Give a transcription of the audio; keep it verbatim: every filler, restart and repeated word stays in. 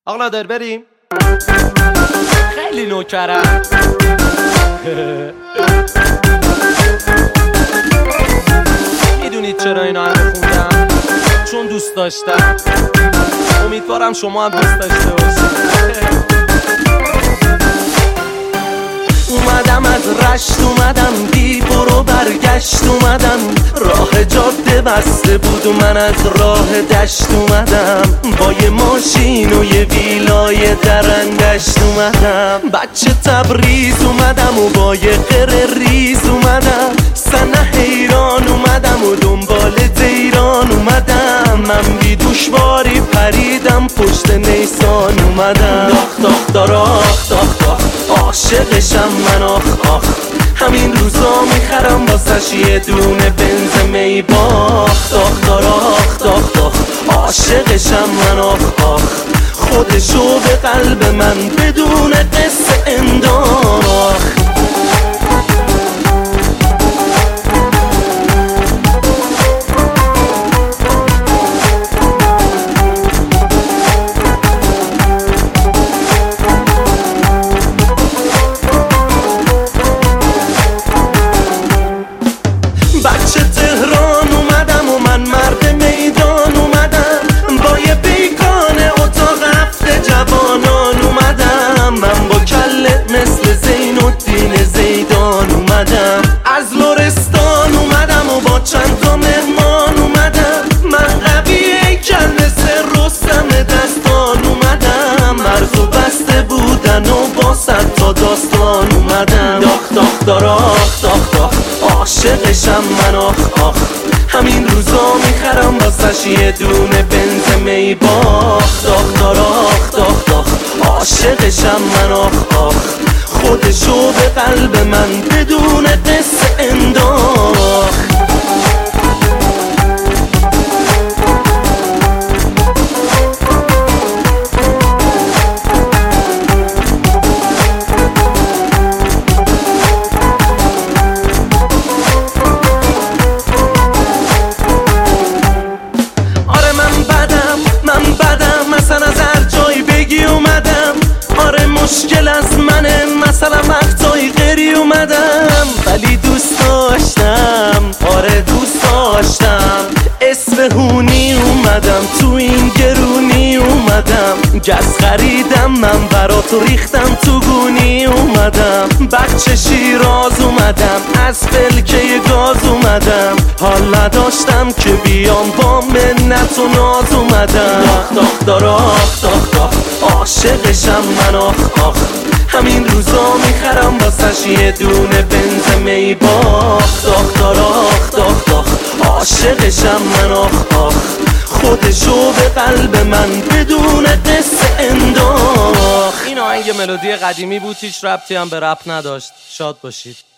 آقا در بریم خیلی نوکرم. میدونید چرا اینا هم خوندم؟ چون دوست داشتم. امیدوارم شما هم دوست داشته باشید. اومدم از رشت، اومدم بی برو برگشت، اومدم راه جاده بسته بود و من از راه دشت اومدم، با یه ماشین و یه ویلای درندشت اومدم، بچه تبریز اومدم و با یه قره ریز اومدم، سنه حیران اومدم و دنبال دیران اومدم، من بی دوشواری پریدم پشت نیسان اومدم، داخ داخ داراخ داخ داخ عاشقشم من آخ آخ، همین روزا میخرم واسش یه دونه بنز می باخ، داخ داراخ داخ داخ عاشقشم من آخ آخ، خودشو به قلب من بدون قصه انداخ. بچه تهران اومدم و من مرد میدان اومدم، با یه بیگانه اتاق هفته جوانان اومدم، من با کله مثل زین الدین زیدان اومدم، از لرستان اومدم و با چند تا مهمان اومدم، من قوی کله مثل رستم دستان اومدم، مرزو بسته بودن و با صد تا داستان اومدم، داخ داخ داراخ داخ داخ عاشقشم من آخ آخ، همین روزا میخرم واسش یه دونه بنز می باخ، داخ داراخ داخ داخ عاشقشم من آخ آخ، خودشو به قلب من بدون قصه انداخ. مشکل از منه مثلا وقتایی غری اومدم، ولی دوست داشتم، آره دوست داشتم، اصفهونی اومدم، تو این گرونی اومدم، گز خریدم من برات ریختم تو گونی اومدم، بچه شیراز اومدم، از فلکه گاز اومدم، حال نداشتم که بیام با منت و ناز اومدم، داخ داخ داراخ داخ داخ عاشقشم من آخ آخ، همین روزا میخرم واسش یه دونه بنز می باخ، داخ داراخ داخ داخ عاشقشم من آخ آخ، خودشو به قلب من بدون قصه انداخ. این آهنگ ملودی قدیمی بود، هیچ ربطی هم به رپ نداشت. شاد باشید.